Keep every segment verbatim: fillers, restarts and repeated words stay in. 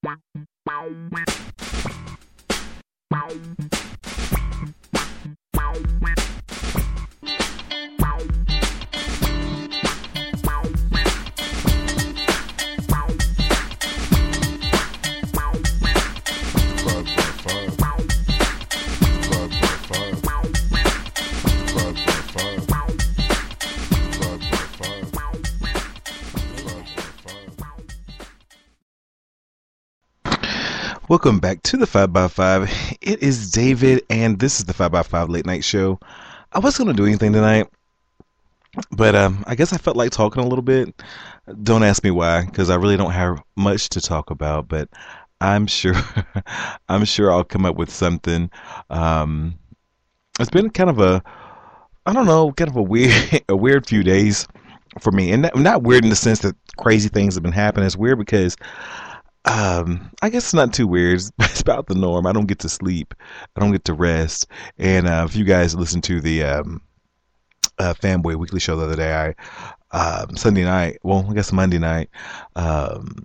Welcome back to the five by five. It is David, and this is the five by five Late Night Show. I wasn't going to do anything tonight, but um, I guess I felt like talking a little bit. Don't ask me why, because I really don't have much to talk about, but I'm sure I'm sure I'll come up with something. Um, it's been kind of a, I don't know, kind of a weird, a weird few days for me. And not, not weird in the sense that crazy things have been happening. It's weird because Um, I guess it's not too weird. It's about the norm. I don't get to sleep. I don't get to rest. And uh, if you guys listen to the um, uh, Fanboy Weekly show the other day, I um, Sunday night, well, I guess Monday night, um,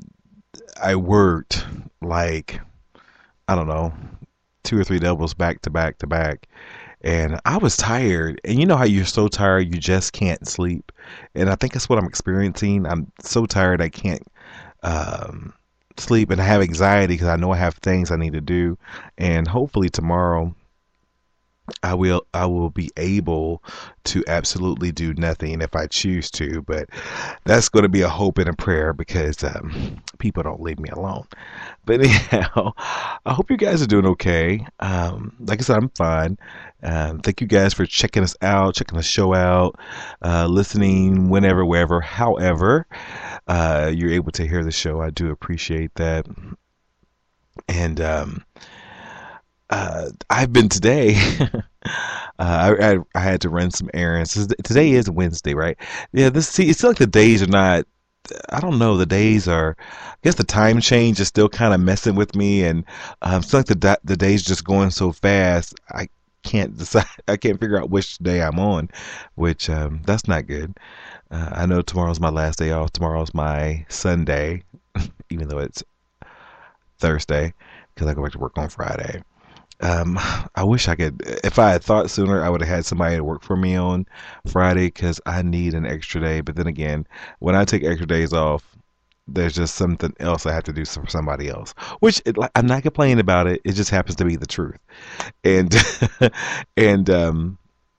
I worked like, I don't know, two or three doubles back to back to back. And I was tired. And you know how you're so tired you just can't sleep? And I think that's what I'm experiencing. I'm so tired I can't um, sleep, and I have anxiety because I know I have things I need to do. And hopefully tomorrow I will I will be able to absolutely do nothing if I choose to, but that's going to be a hope and a prayer because um, people don't leave me alone. But anyhow, I hope you guys are doing okay. Um, like I said, I'm fine. Um, thank you guys for checking us out, checking the show out, uh, listening whenever, wherever, however uh, you're able to hear the show. I do appreciate that. And um, uh, I've been today. Uh, I, I I had to run some errands. Today is Wednesday, right? Yeah. This see, it's like the days are not. I don't know. The days are. I guess the time change is still kind of messing with me, and um, it's like the the days just going so fast. I can't decide. I can't figure out which day I'm on, which um, that's not good. Uh, I know tomorrow's my last day off. Tomorrow's my Sunday, even though it's Thursday, because I go back to work on Friday. Um, I wish I could. If I had thought sooner, I would have had somebody to work for me on Friday because I need an extra day. But then again, when I take extra days off, there's just something else I have to do for somebody else. Which it, like, I'm not complaining about it. It just happens to be the truth. And and um,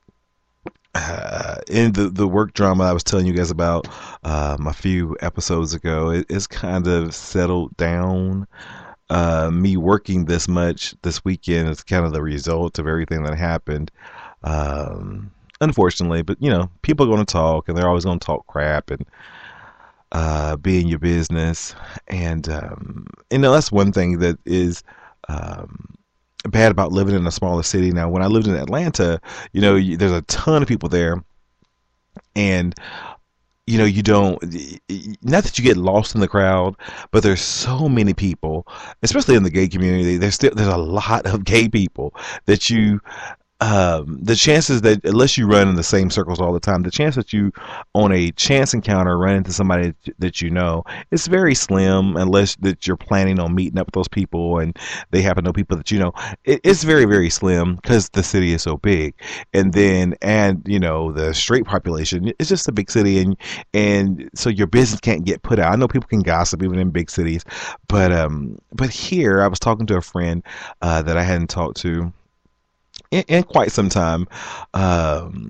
uh, in the the work drama I was telling you guys about um, a few episodes ago, it, it's kind of settled down. Uh, me working this much this weekend is kind of the result of everything that happened. Um, unfortunately, but you know, people are going to talk, and they're always going to talk crap and uh, be in your business. And um, you know, that's one thing that is um, bad about living in a smaller city. Now, when I lived in Atlanta, you know, you, there's a ton of people there, and you know, you don't, not that you get lost in the crowd, but there's so many people, especially in the gay community. There's still, there's a lot of gay people that you, um, the chances that, unless you run in the same circles all the time, the chance that you, on a chance encounter, run into somebody that you know, it's very slim, unless that you're planning on meeting up with those people and they happen to know people that you know. It, it's very, very slim because the city is so big. And then, and you know, the straight population, it's just a big city, and and so your business can't get put out. I know people can gossip even in big cities, but um, but here I was talking to a friend uh, that I hadn't talked to in, in quite some time, um,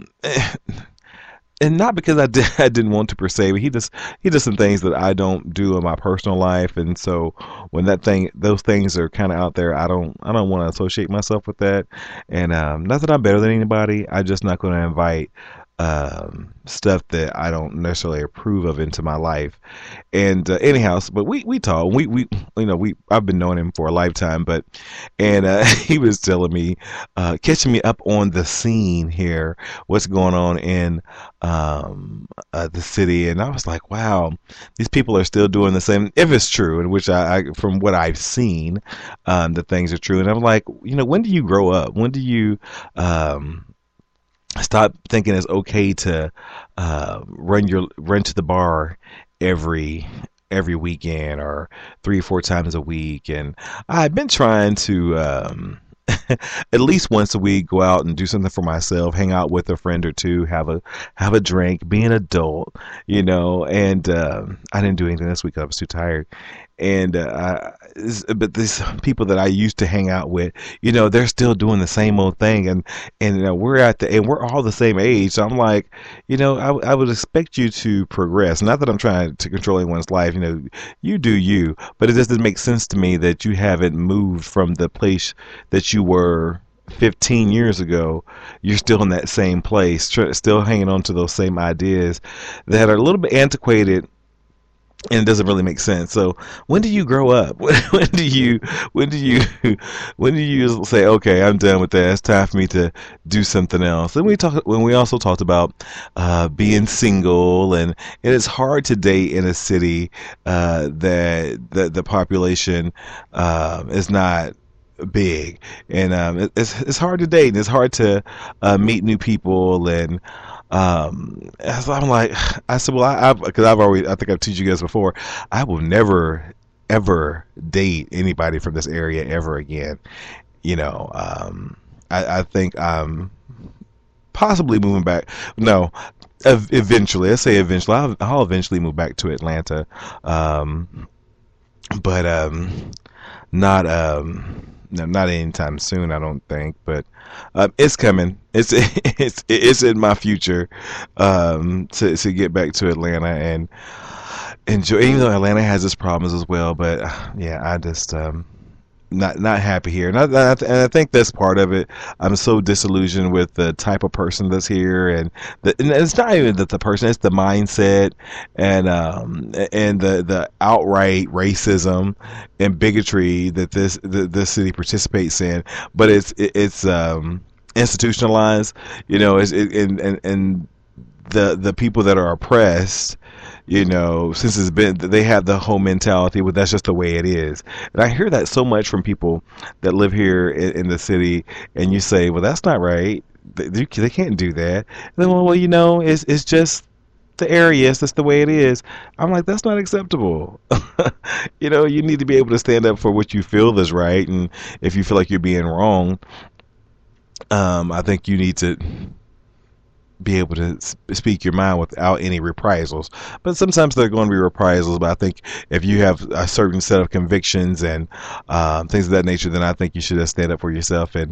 and not because I, did, I didn't want to per se, but he just he does some things that I don't do in my personal life, and so when that thing those things are kind of out there, I don't I don't want to associate myself with that. And um, not that I'm better than anybody, I'm just not going to invite um, stuff that I don't necessarily approve of into my life. And uh, anyhow, but we we talk. We we you know we I've been knowing him for a lifetime, but and uh, he was telling me, uh, catching me up on the scene here, what's going on in um, uh, the city, and I was like, wow, these people are still doing the same. If it's true, in which I, I from what I've seen, um, the things are true. And I'm like, you know, when do you grow up? When do you um, stop thinking it's okay to uh, run your run to the bar every every weekend or three or four times a week. And I've been trying to um, at least once a week go out and do something for myself, hang out with a friend or two, have a have a drink, be an adult, you know. And um, I didn't do anything this week. I was too tired. And uh, I, but these people that I used to hang out with, you know, they're still doing the same old thing, and and you know, we're at the and we're all the same age. So I'm like, you know, I, I would expect you to progress. Not that I'm trying to control anyone's life, you know, you do you, but it just doesn't make sense to me that you haven't moved from the place that you were fifteen years ago. You're still in that same place, tr- still hanging on to those same ideas that are a little bit antiquated, and it doesn't really make sense. So when do you grow up? When, when do you when do you when do you say, okay, I'm done with that, it's time for me to do something else? And we talk when we also talked about uh, being single, and, and it's hard to date in a city uh, that that the population uh, is not big, and um, it, it's it's hard to date, and it's hard to uh, meet new people. And um, so I'm like, I said, well, I, I've, because I've always, I think I've told you guys before, I will never, ever date anybody from this area ever again. You know, um, I, I think I'm possibly moving back. No, ev- eventually, let's say eventually, I'll, I'll eventually move back to Atlanta. Um, but um, not um, no, not anytime soon, I don't think. But um, it's coming. It's it's it's in my future um, to to get back to Atlanta and enjoy. Even though Atlanta has its problems as well, but yeah, I just um, not not happy here, and I, I, and I think that's part of it. I'm so disillusioned with the type of person that's here, and, the, and it's not even that the person; it's the mindset and um and the the outright racism and bigotry that this that this city participates in. But it's it, it's um institutionalized, you know. It's it, and and and the the people that are oppressed, you know, since it's been, they have the whole mentality, well, that's just the way it is. And I hear that so much from people that live here in, in the city, and you say, well, that's not right. They, they can't do that. And then, well, well, you know, it's it's just the area. It's just the way it is. I'm like, that's not acceptable. You know, you need to be able to stand up for what you feel is right, and if you feel like you're being wrong, um, I think you need to be able to speak your mind without any reprisals. But sometimes there are going to be reprisals. But I think if you have a certain set of convictions and um, things of that nature, then I think you should stand up for yourself and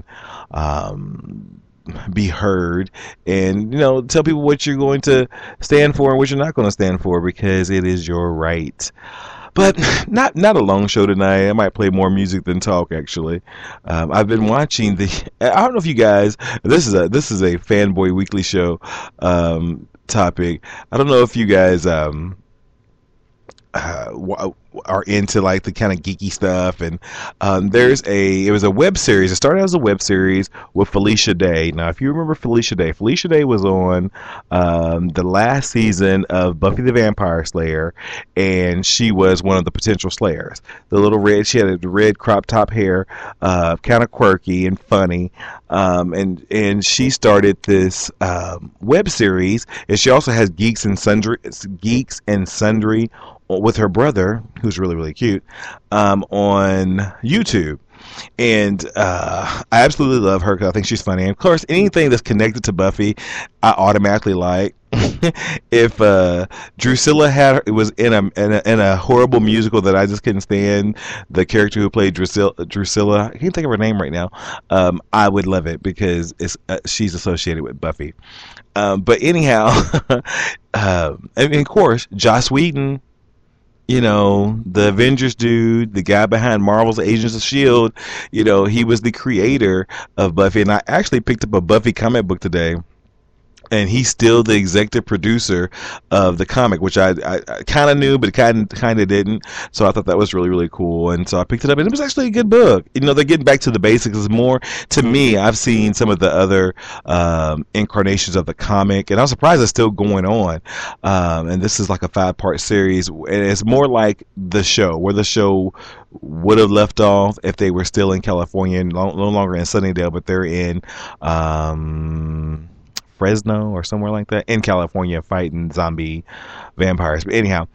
um, be heard, and you know, tell people what you're going to stand for and what you're not going to stand for, because it is your right. But not not a long show tonight. I might play more music than talk. Actually, um, I've been watching the. I don't know if you guys. This is a this is a Fanboy Weekly show um, topic. I don't know if you guys um, uh, are into like the kind of geeky stuff. And um, there's a it was a web series. It started as a web series with Felicia Day. Now, if you remember Felicia Day, Felicia Day was on um, the last season of Buffy the Vampire Slayer, and she was one of the potential slayers. The little red, she had a red crop top hair, uh, kind of quirky and funny, um, and and she started this um, web series, and she also has Geeks and Sundry, Geeks and Sundry with her brother, who's really, really cute, um, on YouTube. And uh, I absolutely love her because I think she's funny. And of course, anything that's connected to Buffy, I automatically like. If uh, Drusilla had it was in a, in a in a horrible musical that I just couldn't stand, the character who played Drusilla, Drusilla, I can't think of her name right now. Um, I would love it because it's uh, she's associated with Buffy. Um, but anyhow, uh, and of course, Joss Whedon. You know, the Avengers dude, the guy behind Marvel's Agents of S H I E L D, you know, he was the creator of Buffy. And I actually picked up a Buffy comic book today, and he's still the executive producer of the comic, which I, I, I kind of knew, but kind kind of didn't. So I thought that was really, really cool. And so I picked it up, and it was actually a good book. You know, they're getting back to the basics. It's more, to me, I've seen some of the other um, incarnations of the comic, and I'm surprised it's still going on. Um, and this is like a five-part series, and it's more like the show, where the show would have left off if they were still in California, no, no longer in Sunnydale, but they're in um, Fresno or somewhere like that, in California, fighting zombie vampires. But anyhow,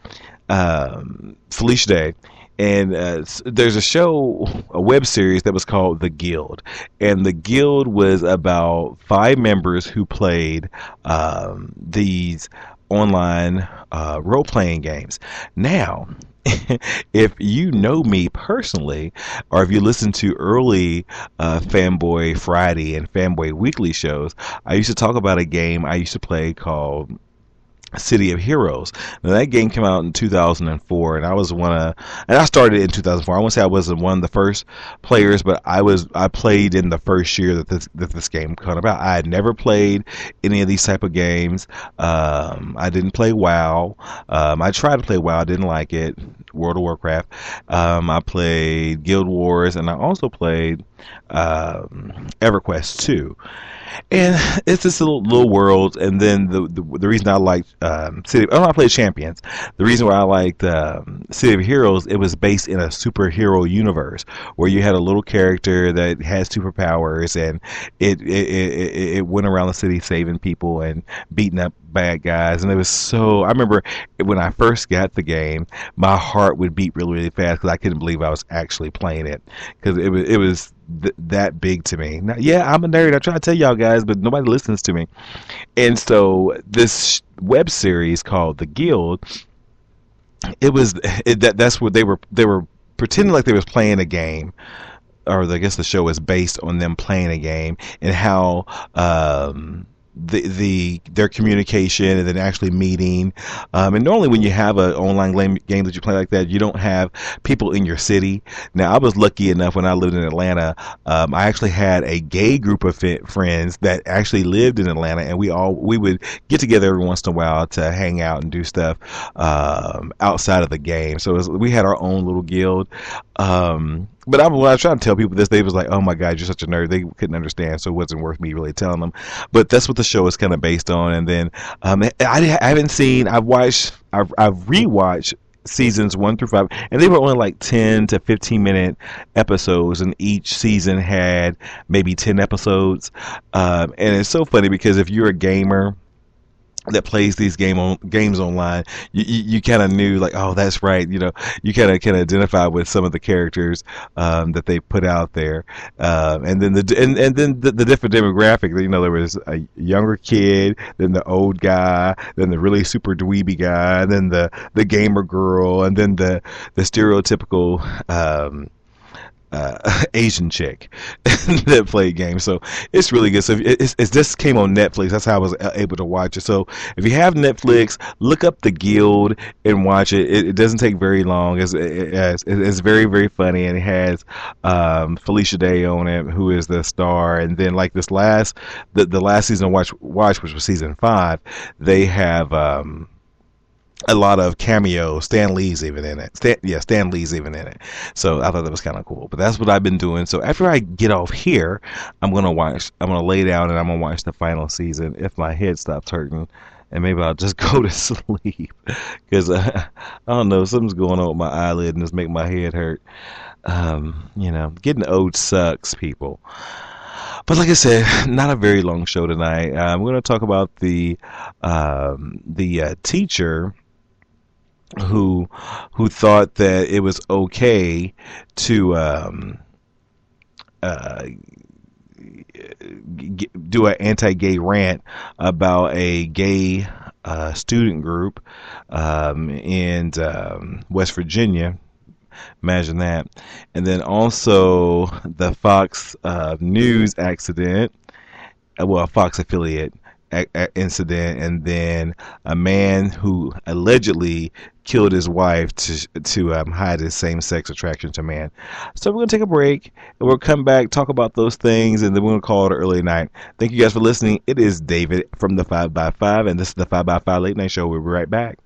um, Felicia Day. And uh, there's a show, a web series that was called The Guild. And The Guild was about five members who played um, these online uh, role-playing games. Now, if you know me personally, or if you listen to early uh, Fanboy Friday and Fanboy Weekly shows, I used to talk about a game I used to play called City of Heroes. Now that game came out in two thousand four, and I was one of, and I started in two thousand four. I won't say I wasn't one of the first players, but I was. I played in the first year that this that this game came about. I had never played any of these type of games. Um, I didn't play WoW. Um, I tried to play WoW, I didn't like it. World of Warcraft. Um, I played Guild Wars, and I also played um, EverQuest two. And it's this little, little world, and then the the, the reason I liked um, City, oh, I played Champions. The reason why I liked um, City of Heroes, it was based in a superhero universe where you had a little character that has superpowers, and it it, it it went around the city saving people and beating up bad guys. And it was so. I remember when I first got the game, my heart would beat really really fast because I couldn't believe I was actually playing it because it was it was. Th- that big to me. Now, yeah, I'm a nerd. I try to tell y'all guys, but nobody listens to me. And so this web series called The Guild, it was it, that that's what they were they were pretending like they was playing a game, or I guess the show is based on them playing a game and how um the the their communication and then actually meeting, um, and normally when you have an online game that you play like that, you don't have people in your city. Now I was lucky enough when I lived in Atlanta, um, I actually had a gay group of fi- friends that actually lived in Atlanta, and we all we would get together every once in a while to hang out and do stuff um, outside of the game. So it was, we had our own little guild. Um, But I, when I was trying to tell people this, they was like, "Oh my God, you're such a nerd." They couldn't understand, so it wasn't worth me really telling them. But that's what the show is kind of based on. And then um, I, I haven't seen. I've watched. I've, I've rewatched seasons one through five, and they were only like ten to fifteen minute episodes, and each season had maybe ten episodes. Um, and it's so funny because if you're a gamer that plays these game on games online, you you, you kind of knew like, oh, that's right, you know, you kind of can identify with some of the characters um, that they put out there, uh, and then the and, and then the, the different demographic. You know, there was a younger kid, then the old guy, then the really super dweeby guy, and then the the gamer girl, and then the the stereotypical um, Uh, Asian chick that played games. So it's really good. So if it's, it's this came on Netflix. That's how I was able to watch it. So if you have Netflix, look up The Guild and watch it. It, it doesn't take very long. It's, it, it's, it's very very funny, and it has um, Felicia Day on it, who is the star. And then like this last the the last season of Watch Watch, which was season five, they have. Um, a lot of cameos. Stan Lee's even in it. Stan, yeah, Stan Lee's even in it. So I thought that was kind of cool. But that's what I've been doing. So after I get off here, I'm gonna watch. I'm gonna lay down and I'm gonna watch the final season. If my head stops hurting, and maybe I'll just go to sleep because uh, I don't know, something's going on with my eyelid and it's making my head hurt. Um, you know, getting old sucks, people. But like I said, not a very long show tonight. Uh, I'm going to talk about the um, the uh, teacher who who thought that it was okay to um, uh, g- do an anti-gay rant about a gay uh, student group um, in um, West Virginia. Imagine that. And then also the Fox uh, News accident, well, a Fox affiliate a- a- incident, and then a man who allegedly killed his wife to to um, hide his same-sex attraction to man. So we're going to take a break, and we'll come back, talk about those things, and then we're going to call it an early night. Thank you guys for listening. It is David from the five by five, and this is the five by five Late Night Show. We'll be right back.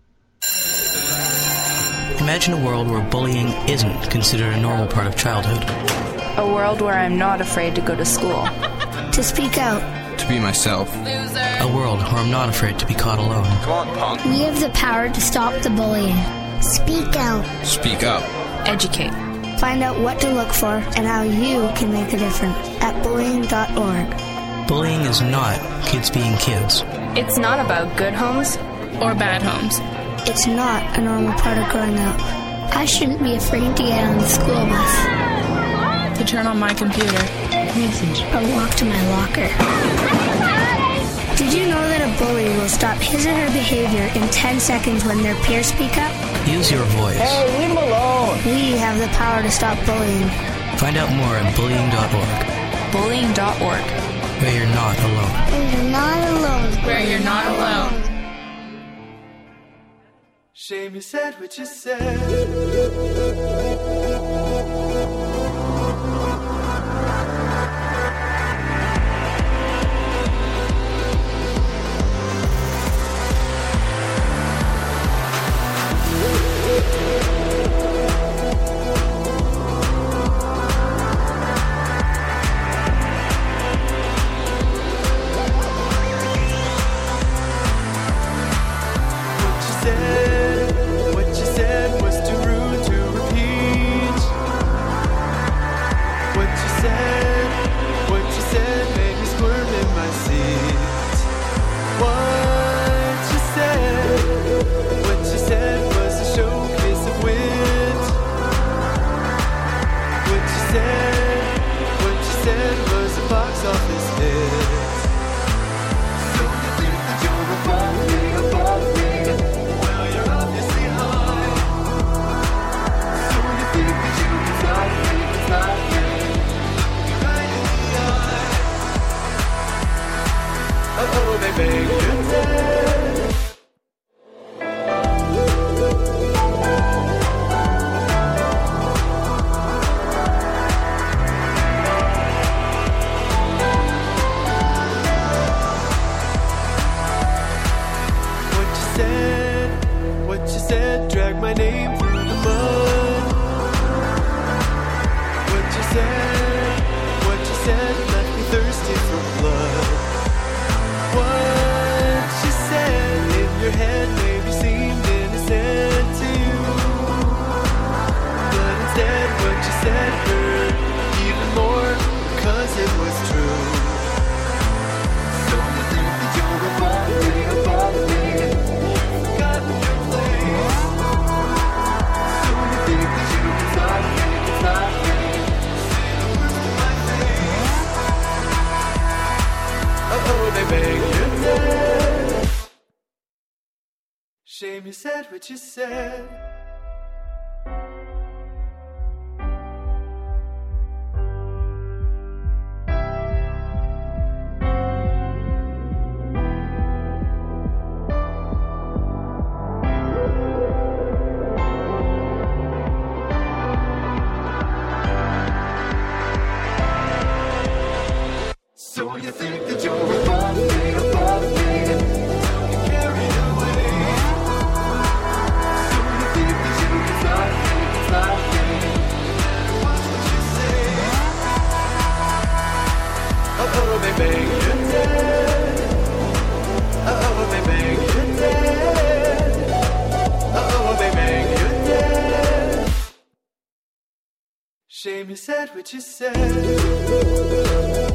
Imagine a world where bullying isn't considered a normal part of childhood. A world where I'm not afraid to go to school. To speak out. To be myself. A world where I'm not afraid to be caught alone. Come on, punk. We have the power to stop the bullying. Speak out. Speak up. Educate. Find out what to look for and how you can make a difference at bullying dot org. Bullying is not kids being kids. It's not about good homes or bad homes. It's not a normal part of growing up. I shouldn't be afraid to get on the school bus. To turn on my computer. Message. Or walk to my locker. Did you know that a bully will stop his or her behavior in ten seconds when their peers speak up? Use your voice. Hey, leave him alone. We have the power to stop bullying. Find out more at bullying dot org. Bullying dot org. Where you're not alone. Where you're not alone. Where you're not alone. Shame you said what you said. Shame you said what you said. So you think that you're above me, above me, don't get carried away. So you think that you can stop me, can stop me, no matter what you say. Uh-oh, baby, you're dead. Uh-oh, baby, you're dead. Uh-oh, baby, you're dead. Shame you said what you said.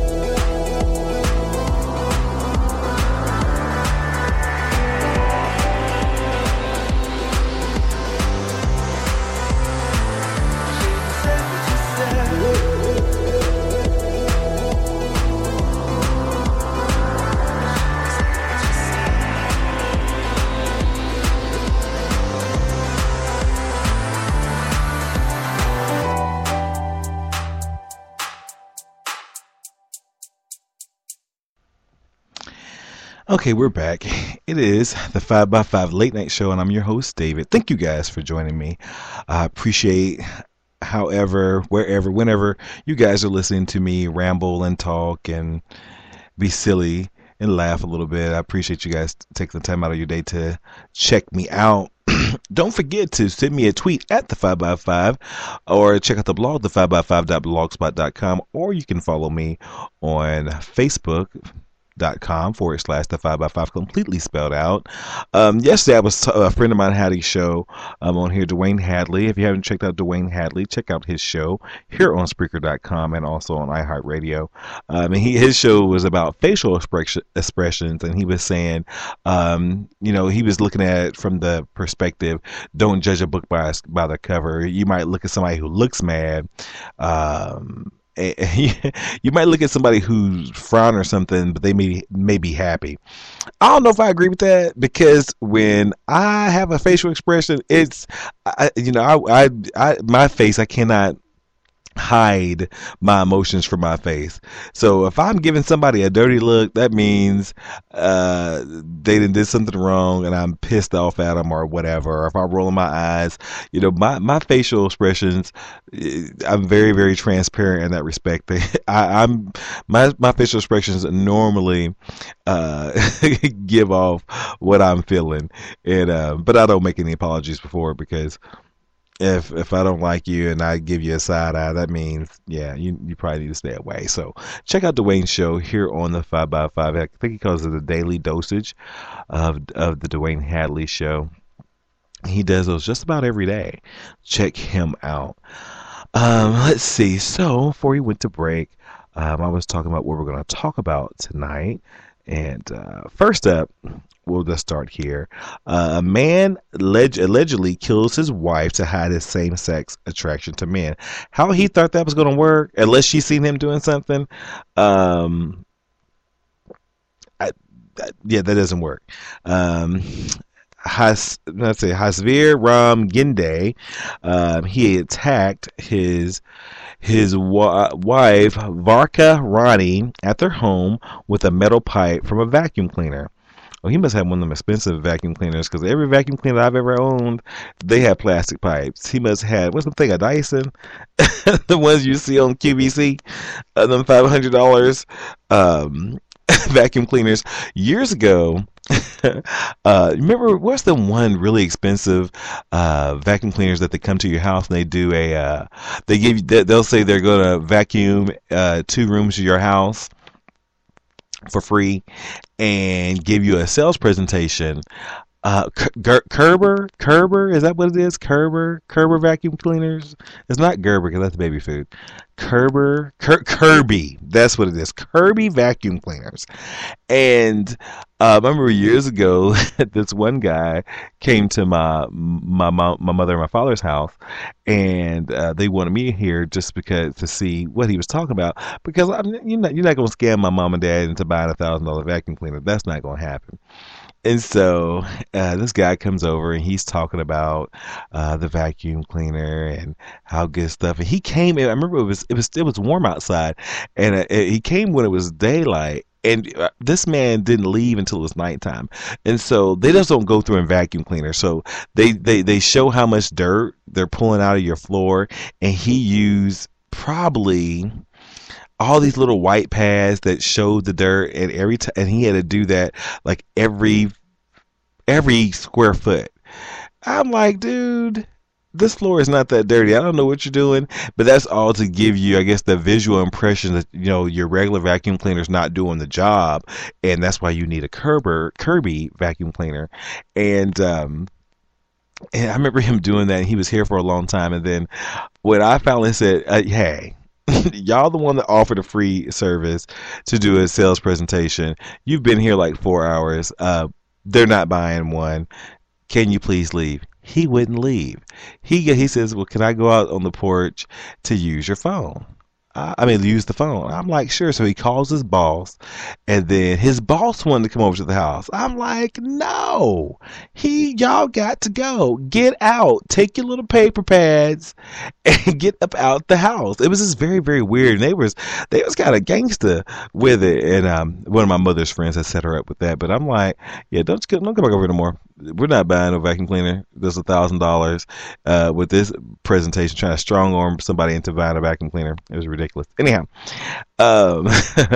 Okay, we're back. It is the five by five Late Night Show, and I'm your host, David. Thank you guys for joining me. I appreciate however, wherever, whenever you guys are listening to me ramble and talk and be silly and laugh a little bit. I appreciate you guys taking the time out of your day to check me out. Don't forget to send me a tweet at the five by five or check out the blog, the five by five dot blogspot dot com, or you can follow me on Facebook, dot com forward slash the five by five completely spelled out. Um, yesterday I was t- a friend of mine had a show um, on here, Dwayne Hadley. If you haven't checked out Dwayne Hadley, check out his show here on Spreaker dot com and also on iHeartRadio. Um, and he, his show was about facial expression, expressions, and he was saying, um, you know, he was looking at it from the perspective, don't judge a book by by the cover. You might look at somebody who looks mad. Um, you might look at somebody who's frown or something, but they may may be happy. I don't know if I agree with that, because when I have a facial expression, it's I, you know I, I I my face I cannot hide my emotions from my face. So if I'm giving somebody a dirty look, that means uh, they done did something wrong and I'm pissed off at them or whatever. Or if I'm rolling my eyes, you know, my, my facial expressions, I'm very, very transparent in that respect. I, I'm my my facial expressions normally uh, give off what I'm feeling, and uh, but I don't make any apologies before, because If if I don't like you and I give you a side eye, that means, yeah, you you probably need to stay away. So check out Dwayne's show here on the five by five. I think he calls it the daily dosage of of the Dwayne Hadley show. He does those just about every day. Check him out. Um, let's see. So before we went to break, um, I was talking about what we're going to talk about tonight. And uh, first up, we'll just start here. Uh, a man alleg- allegedly kills his wife to hide his same-sex attraction to men. How he thought that was going to work, unless she seen him doing something, um, I, I, yeah, that doesn't work. Um, Has, let's say Hasvir Ram Ginde, um, he attacked his his wa- wife Varka Rani at their home with a metal pipe from a vacuum cleaner. Well, he must have one of them expensive vacuum cleaners, because every vacuum cleaner I've ever owned, they have plastic pipes. He must have, what's the thing, a Dyson? The ones you see on Q V C, uh, them five hundred dollars um, vacuum cleaners. Years ago, uh, remember, what's the one really expensive uh, vacuum cleaners that they come to your house and they do a, uh, they give you, they'll say they're going to vacuum uh, two rooms of your house for free and give you a sales presentation. Uh, Ger- Kerber, Kerber, is that what it is? Kerber, Kerber vacuum cleaners. It's not Gerber, because that's baby food. Kerber, Ker- Kirby, that's what it is. Kirby vacuum cleaners. And uh, I remember years ago, this one guy came to my my my, my mother and my father's house, and uh, they wanted me here just because to see what he was talking about. Because I'm, you're not you're not going to scam my mom and dad into buying a thousand dollar vacuum cleaner. That's not going to happen. And so uh, this guy comes over and he's talking about uh, the vacuum cleaner and how good stuff. And he came in. I remember it was it was it was warm outside, and uh, he came when it was daylight. And uh, this man didn't leave until it was nighttime. And so they just don't go through and vacuum cleaner. So they they they show how much dirt they're pulling out of your floor, and he used probably all these little white pads that showed the dirt, and every time, and he had to do that like every every square foot. I'm like, dude, this floor is not that dirty. I don't know what you're doing, but that's all to give you, I guess, the visual impression that, you know, your regular vacuum cleaner's not doing the job, and that's why you need a Kerber Kirby vacuum cleaner. And um and I remember him doing that, and he was here for a long time. And then when I finally said, uh, hey, y'all the one that offered a free service to do a sales presentation. You've been here like four hours. Uh, they're not buying one. Can you please leave? He wouldn't leave. He he says, well, can I go out on the porch to use your phone? I mean, use the phone. I'm like, sure. So he calls his boss, and then his boss wanted to come over to the house. I'm like, no, he, y'all got to go. Get out. Take your little paper pads and get up out the house. It was just very, very weird. And they was, they was kind of gangster with it. And um, one of my mother's friends had set her up with that. But I'm like, yeah, don't don't come back over no more. We're not buying a vacuum cleaner. There's a thousand dollars uh with this presentation trying to strong arm somebody into buying a vacuum cleaner. It was ridiculous. Anyhow, um,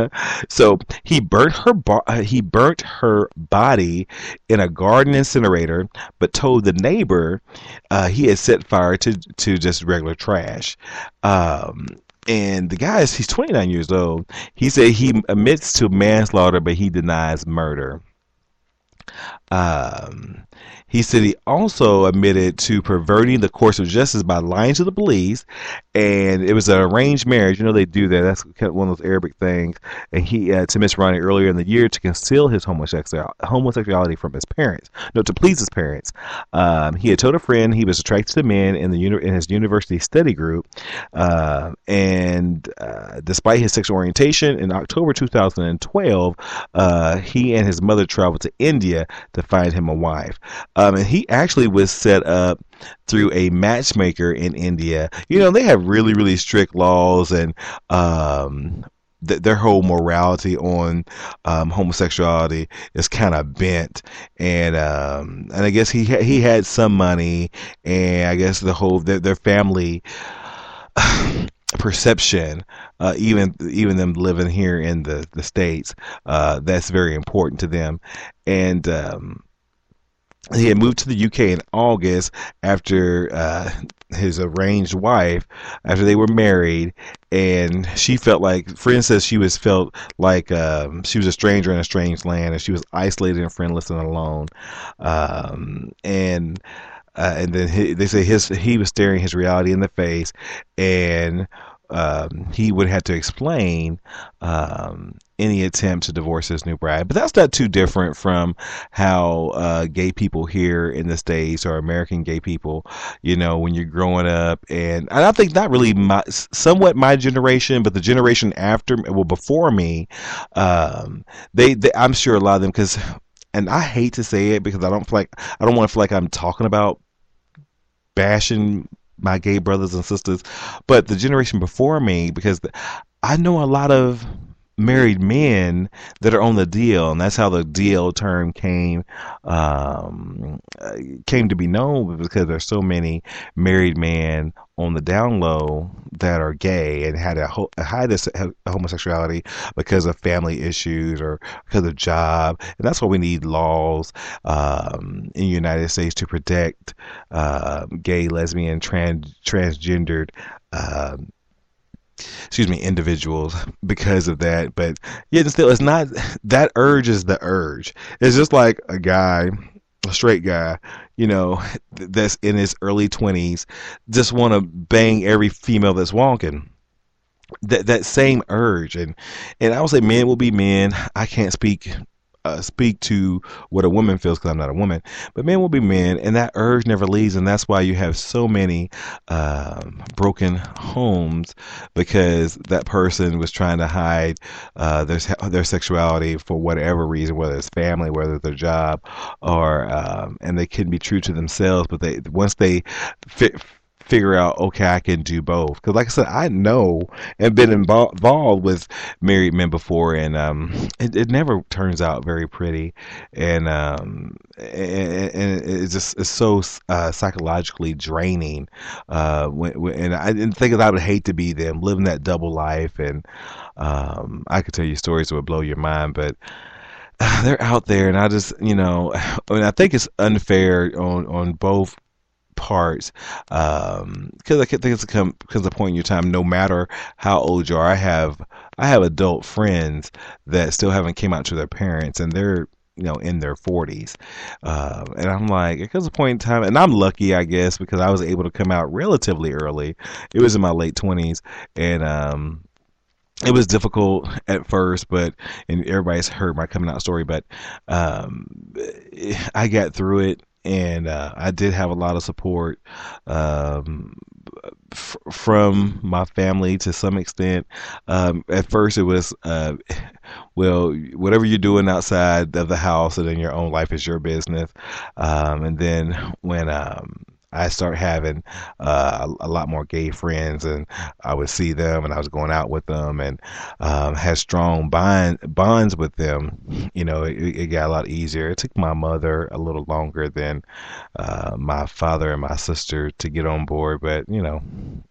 so he burnt her bo- he burnt her body in a garden incinerator, but told the neighbor uh, he had set fire to to just regular trash. Um, and the guy is he's twenty-nine years old. He said he admits to manslaughter, but he denies murder. Um, he said he also admitted to perverting the course of justice by lying to the police, and it was an arranged marriage. You know they do that. That's kind of one of those Arabic things. And he uh, to Miss Ronnie earlier in the year to conceal his homosexual homosexuality from his parents, no, to please his parents. Um, he had told a friend he was attracted to men in the uni- in his university study group, uh, and uh, despite his sexual orientation, in October two thousand twelve, uh, he and his mother traveled to India to find him a wife. Um, and he actually was set up through a matchmaker in India. You know, they have really, really strict laws, and um, th- their whole morality on um, homosexuality is kind of bent. And um, and I guess he ha- he had some money, and I guess the whole their, their family perception, uh, even even them living here in the the States, uh, that's very important to them. And um, he had moved to the U K in August after uh, his arranged wife, after they were married, and she felt like, friend says she was felt like um, she was a stranger in a strange land, and she was isolated and friendless and alone. Um, and uh, and then he, they say his he was staring his reality in the face, and um, he would have to explain um, any attempt to divorce his new bride. But that's not too different from how uh, gay people here in the States, or American gay people, you know, when you're growing up, and, and I think not really my, somewhat my generation, but the generation after, well, before me, um, they, they, I'm sure a lot of them, because, and I hate to say it because I don't feel like, I don't want to feel like I'm talking about bashing my gay brothers and sisters, but the generation before me, because I know a lot of married men that are on the D L, and that's how the D L term came um, came to be known, because there's so many married men on the down low that are gay and had a, ho- a hide this homosexuality because of family issues or because of job. And that's why we need laws um, in the United States to protect uh, gay, lesbian, trans transgendered um, excuse me, individuals because of that. But yeah, still, it's not, that urge is the urge. It's just like a guy, a straight guy, you know, that's in his early twenties, just want to bang every female that's walking. That that same urge, and and I would say men will be men. I can't speak uh, speak to what a woman feels because I'm not a woman, but men will be men, and that urge never leaves, and that's why you have so many um, broken homes, because that person was trying to hide uh, their their sexuality for whatever reason, whether it's family, whether it's their job, or um, and they couldn't be true to themselves. But they once they fit. figure out, okay, I can do both. Because like I said, I know and been involved involved with married men before, and um, it, it never turns out very pretty, and um, and, and it's just it's so uh, psychologically draining. Uh, when, when, and I didn't think that I would hate to be them, living that double life, and um, I could tell you stories that would blow your mind, but they're out there, and I just, you know, I mean, I think it's unfair on on both parts, um because I think it's come because the point in your time, no matter how old you are. I have I have adult friends that still haven't came out to their parents, and they're, you know, in their forties, uh, and I'm like, because the point in time, and I'm lucky, I guess, because I was able to come out relatively early. It was in my late twenties, and um it was difficult at first, but, and everybody's heard my coming out story, but um I got through it. And uh, I did have a lot of support um, f- from my family to some extent. Um, at first, it was, uh, well, whatever you're doing outside of the house and in your own life is your business. Um, and then when um, I start having uh, a, a lot more gay friends, and I would see them, and I was going out with them, and um, had strong bond, bonds with them. You know, it, it got a lot easier. It took my mother a little longer than uh, my father and my sister to get on board, but you know,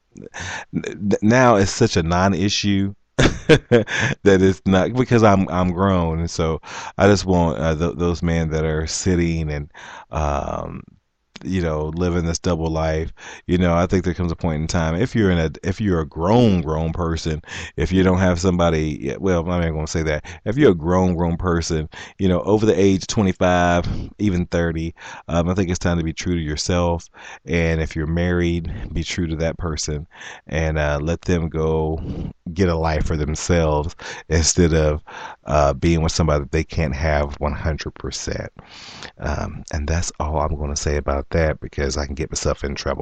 n- now it's such a non-issue. that it's not, because I'm I'm grown, and so I just want uh, th- those men that are sitting and um, you know, living this double life. You know, I think there comes a point in time, if you're in a, if you're a grown, grown person, if you don't have somebody, well, I'm not going to say that. If you're a grown, grown person, you know, over the age of twenty-five, even thirty, um, I think it's time to be true to yourself. And if you're married, be true to that person and uh, let them go get a life for themselves instead of uh, being with somebody that they can't have one hundred percent. Um, and that's all I'm going to say about that because I can get myself in trouble.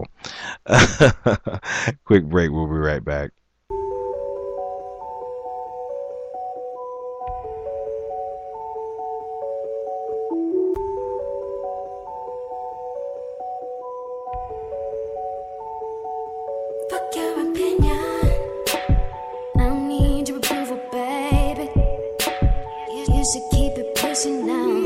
Quick break. We'll be right back. Fuck your opinion. I don't need your approval, baby. You, you should keep it pushing now.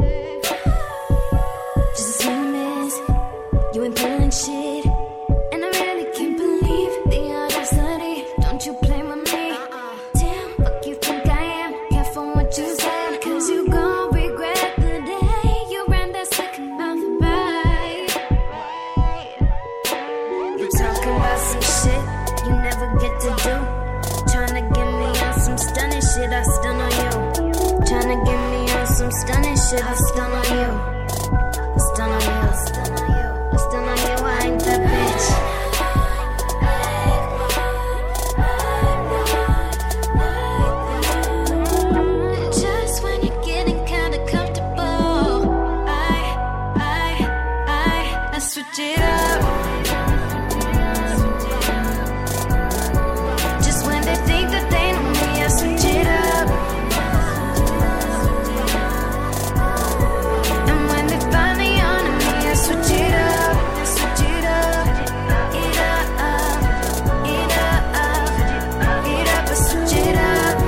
Just assume this, you ain't pulling shit. And I really can't believe the audacity. Don't you play with me? Damn, fuck you think I am? Careful what you say, cause you gon' regret the day you ran that second mouth right. You talking about some shit you never get to do. Tryna get me on some stunning shit, I stun on you. Tryna get me on some stunning shit, I stun on you. I stun on you, I stun on you, I stun on you, I ain't that bitch. Just when you're getting kinda comfortable, I, I, I, I switch it up. Just when they think that they know me, I switch it up. And when they find me on me, I switch it up, I switch it up, it up, it up, it up, I switch it up.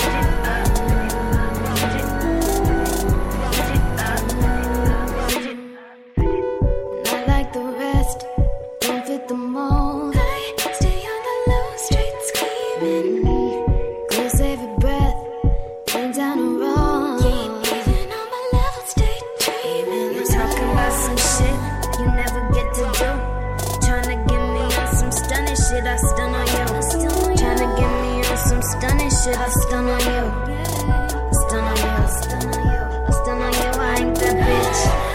Not like the rest, don't fit the mold. I stay on the low, straight scheming. Go save your breath, lay down and roll. Keep even on my level, stay dreaming. You're talking about some shit you never get to do. Tryna get me on some stunning shit, I stun on you. Tryna get me on some stunning shit, I stun on you. I stun on you, I stun on you, I stun on you, I ain't that bitch.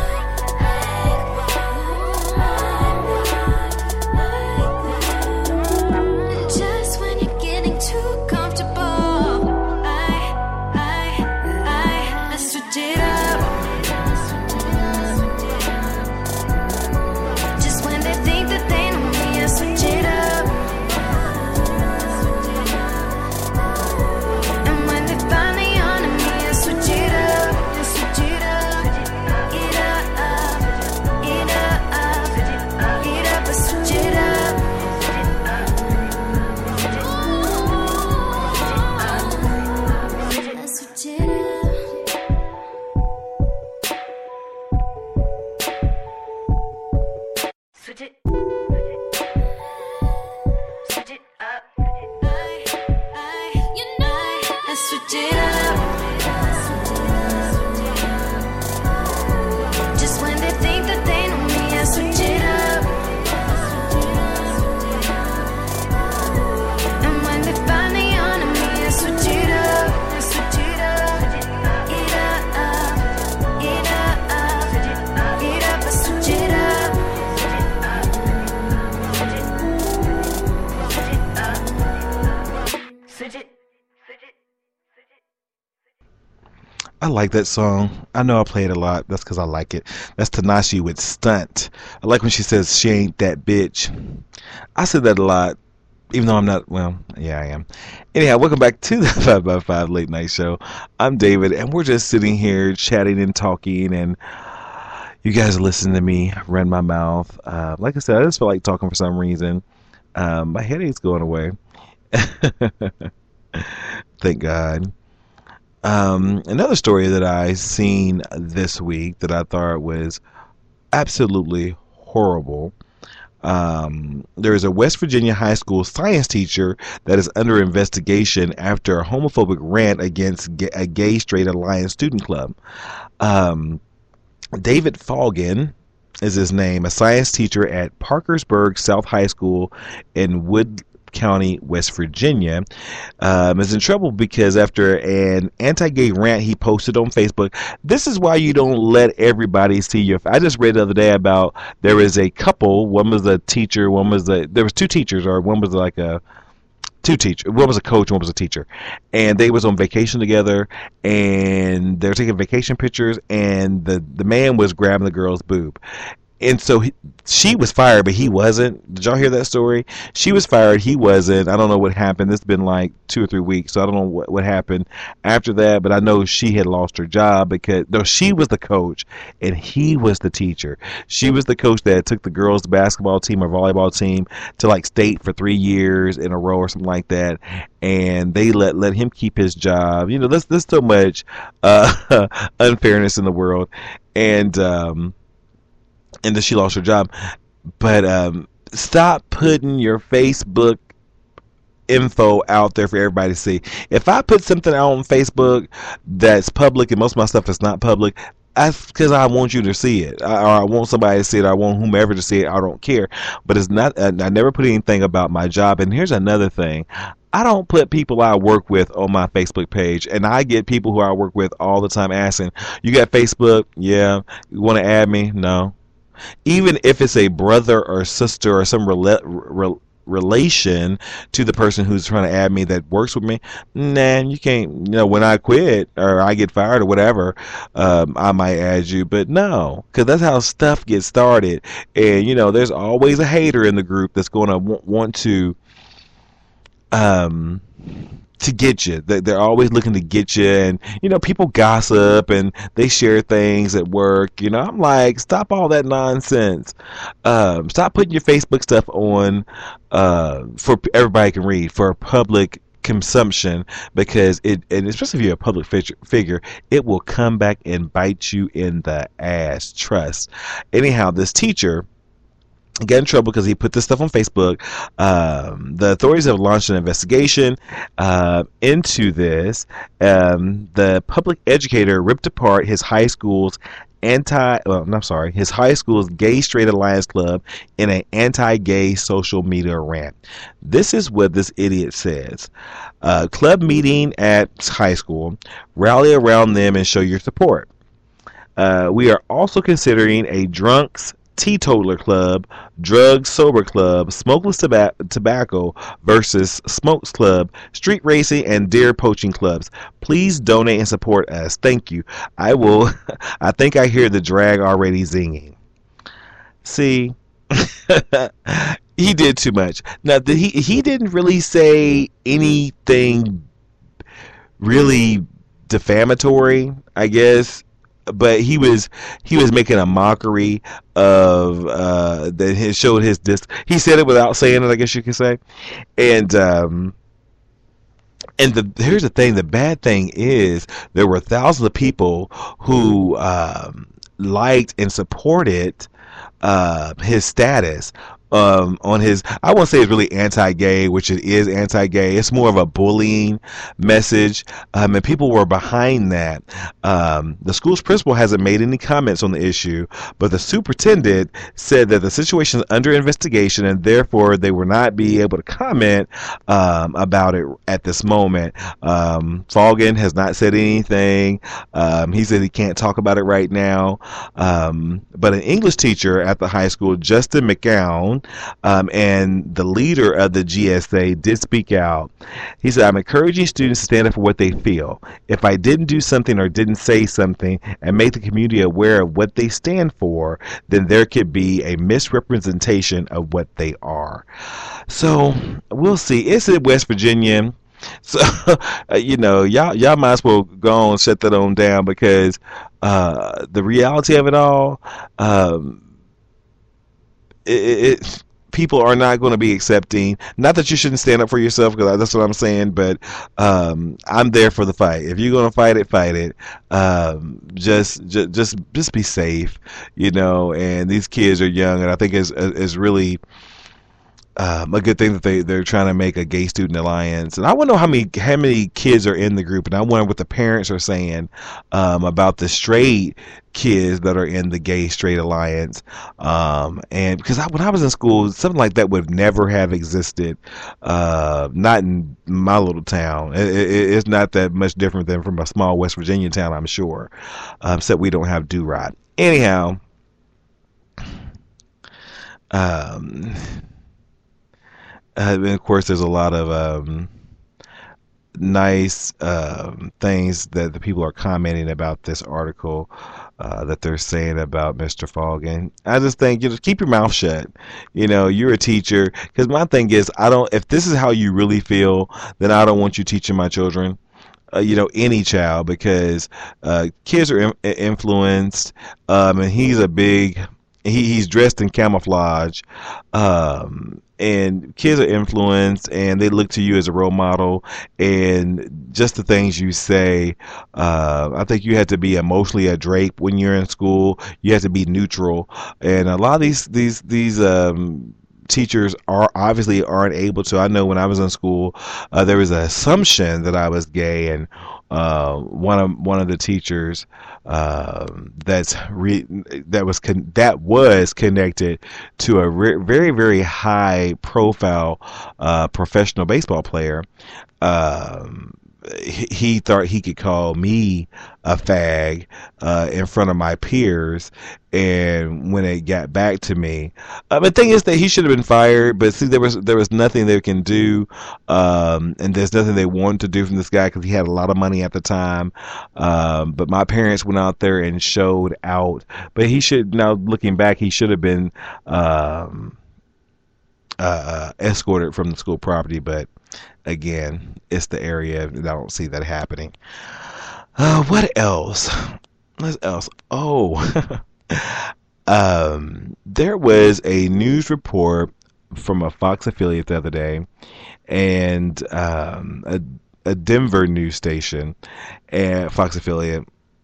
Just when you're getting too comfortable, I, I, I, I switch it up. Just when they think that they know me, I switch it up. And when they find me on me, I switch it up, I switch it up, it up, it up, it up, I switch it up. I switch it up. Switch it. Switch it up. I, I, you know, I switch it up. Just when they think that they know me, I switch it up. And when they find me on me, I switch it up, I switch it up, it up, it up, it up, I switch it up. Switch it. I like that song. I know I play it a lot. That's because I like it. That's Tanashi with Stunt. I like when she says she ain't that bitch. I said that a lot, even though I'm not, well, yeah, I am. Anyhow, welcome back to the five by five Late Night Show. I'm David, and we're just sitting here chatting and talking, and you guys are listening to me run my mouth. Uh, like I said, I just feel like talking for some reason. Um, my headache's going away. Thank God. Um, another story that I seen this week that I thought was absolutely horrible. Um, there is a West Virginia high school science teacher that is under investigation after a homophobic rant against a Gay Straight Alliance student club. Um, David Foggin, is his name, a science teacher at Parkersburg South High School in Wood County, West Virginia, um, is in trouble because after an anti-gay rant he posted on Facebook. This is why you don't let everybody see your. I just read the other day about there was a couple. One was a teacher. One was a. There was two teachers, or one was like a. Two teachers. One was a coach, one was a teacher, and they was on vacation together, and they're taking vacation pictures, and the the man was grabbing the girl's boob, and so he, she was fired, but he wasn't. Did y'all hear that story? She was fired, he wasn't. I don't know what happened. It's been like two or three weeks, so I don't know what, what happened after that, but I know she had lost her job because no, she was the coach and he was the teacher. She was the coach that took the girls' basketball team or volleyball team to like state for three years in a row or something like that, and they let let him keep his job. You know, there's there's so much uh, unfairness in the world, and um, and then she lost her job. But um, stop putting your Facebook info out there for everybody to see. If I put something out on Facebook that's public, and most of my stuff is not public, that's because I want you to see it, I, or I want somebody to see it, or I want whomever to see it. I don't care. But it's not. I never put anything about my job. And here's another thing: I don't put people I work with on my Facebook page, and I get people who I work with all the time asking, "You got Facebook? Yeah. You want to add me? No." Even if it's a brother or sister or some rela- re- relation to the person who's trying to add me that works with me, nah, you can't. You know, when I quit or I get fired or whatever, um, I might add you. But no, because that's how stuff gets started. And you know, there's always a hater in the group that's going to w- want to, um. to get you. They're always looking to get you, and you know, people gossip and they share things at work. You know, I'm like, stop all that nonsense. Um, stop putting your Facebook stuff on uh, for everybody can read, for public consumption, because it, and especially if you're a public figure, it will come back and bite you in the ass. Trust. Anyhow, this teacher got in trouble because he put this stuff on Facebook. Um, the authorities have launched an investigation uh, into this. Um, the public educator ripped apart his high school's anti, well, I'm sorry, his high school's Gay Straight Alliance Club in an anti-gay social media rant. This is what this idiot says. Uh, club meeting at high school. Rally around them and show your support. Uh, we are also considering a drunks teetotaler club, drugs sober club, smokeless toba- tobacco versus smokes club, street racing, and deer poaching clubs. Please donate and support us. Thank you. I will. I think I hear the drag already zinging. See, he did too much. Now, the, he he didn't really say anything really defamatory, I guess. But he was he was making a mockery of uh, that. He showed his dis. He said it without saying it, I guess you could say. And um, and the here's the thing. The bad thing is there were thousands of people who um, liked and supported uh, his status. Um, on his, I won't say it's really anti-gay, which it is anti-gay. It's more of a bullying message, um, and people were behind that. Um, the school's principal hasn't made any comments on the issue, but the superintendent said that the situation is under investigation, and therefore they will not be able to comment um, about it at this moment. Um, Foggin has not said anything. Um, he said he can't talk about it right now. Um, but an English teacher at the high school, Justin McGowan, Um, and the leader of the G S A did speak out. He said, I'm encouraging students to stand up for what they feel. If I didn't do something or didn't say something and make the community aware of what they stand for, then there could be a misrepresentation of what they are. So we'll see. It's in West Virginia. So, uh, you know, y'all y'all might as well go on and shut that on down, because uh, the reality of it all, um, It, it, people are not going to be accepting. Not that you shouldn't stand up for yourself, because that's what I'm saying, but um, I'm there for the fight. If you're going to fight it, fight it. Um, just, just, just, just be safe, you know. And these kids are young, and I think it's, it's really um, a good thing that they they're trying to make a gay student alliance. And I want to know how many how many kids are in the group, and I wonder what the parents are saying um, about the straight kids that are in the gay straight alliance. Um, and because I, when I was in school, something like that would never have existed. Uh, not in my little town. It, it, it's not that much different than from a small West Virginia town, I'm sure. Um, except we don't have do-rod. Anyhow. Um, and of course, there's a lot of um, nice um, things that the people are commenting about this article uh, that they're saying about Mister Foggin. I just think, you know, keep your mouth shut. You know, you're a teacher. Because my thing is, I don't. If this is how you really feel, then I don't want you teaching my children. Uh, you know, any child, because uh, kids are in- influenced, um, and he's a big. He, he's dressed in camouflage, um, and kids are influenced, and they look to you as a role model, and just the things you say. Uh, I think you have to be emotionally a drape when you're in school. You have to be neutral, and a lot of these these these um, teachers are obviously aren't able to. I know when I was in school, uh, there was an assumption that I was gay, and uh, one of one of the teachers uh, that's re- that was con- that was connected to a re- very very high profile uh, professional baseball player. Um, he, he thought he could call me a fag uh, in front of my peers, and when it got back to me, um, the thing is that he should have been fired. But see, there was there was nothing they can do, um, and there's nothing they wanted to do from this guy because he had a lot of money at the time. Um, but my parents went out there and showed out. But he should now, looking back, he should have been um, uh, escorted from the school property. But again, it's the area, and I don't see that happening. Uh, what else? What else? Oh, um, there was a news report from a Fox affiliate the other day, and um, a, a Denver news station, and Fox affiliate.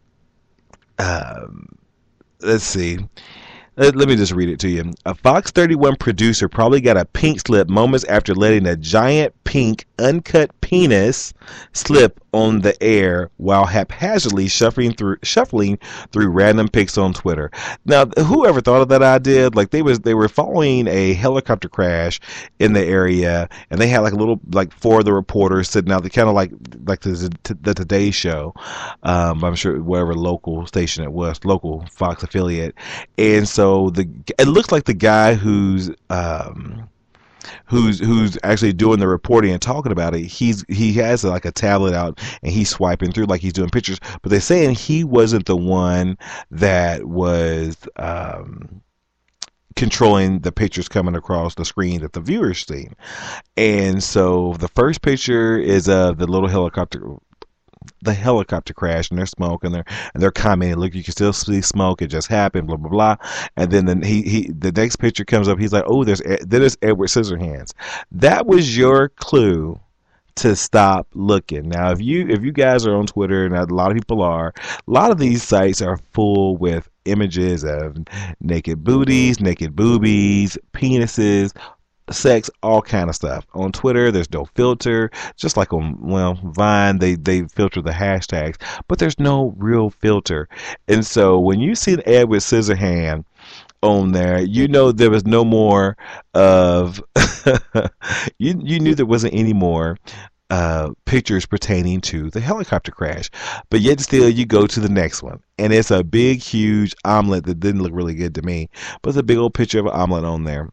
Um, let's see. Let, let me just read it to you. A Fox thirty-one producer probably got a pink slip moments after letting a giant pink uncut penis slip on the air while haphazardly shuffling through shuffling through random pics on Twitter. Now, whoever thought of that idea? Like they was they were following a helicopter crash in the area, and they had like a little like four of the reporters sitting out, the kind of like like the, the Today Show. Um, I'm sure whatever local station it was, local Fox affiliate, and so. So the it looks like the guy who's um, who's who's actually doing the reporting and talking about it. He's he has like a tablet out and he's swiping through like he's doing pictures. But they're saying he wasn't the one that was um, controlling the pictures coming across the screen that the viewers see. And so the first picture is of the little helicopter. The helicopter crash, and they're smoking, and they're and they're commenting, look, you can still see smoke, it just happened, blah blah blah. And then the, he he the next picture comes up, he's like, oh, there's there's Edward Scissorhands. That was your clue to stop looking. Now, if you if you guys are on Twitter, and a lot of people are, a lot of these sites are full with images of naked booties, naked boobies, penises, sex, all kind of stuff. On Twitter, there's no filter, just like on, well, Vine, they, they filter the hashtags, but there's no real filter. And so when you see the Edward Scissorhand on there, you know there was no more of, you, you knew there wasn't any more uh, pictures pertaining to the helicopter crash. But yet still, you go to the next one, and it's a big, huge omelet that didn't look really good to me, but it's a big old picture of an omelet on there.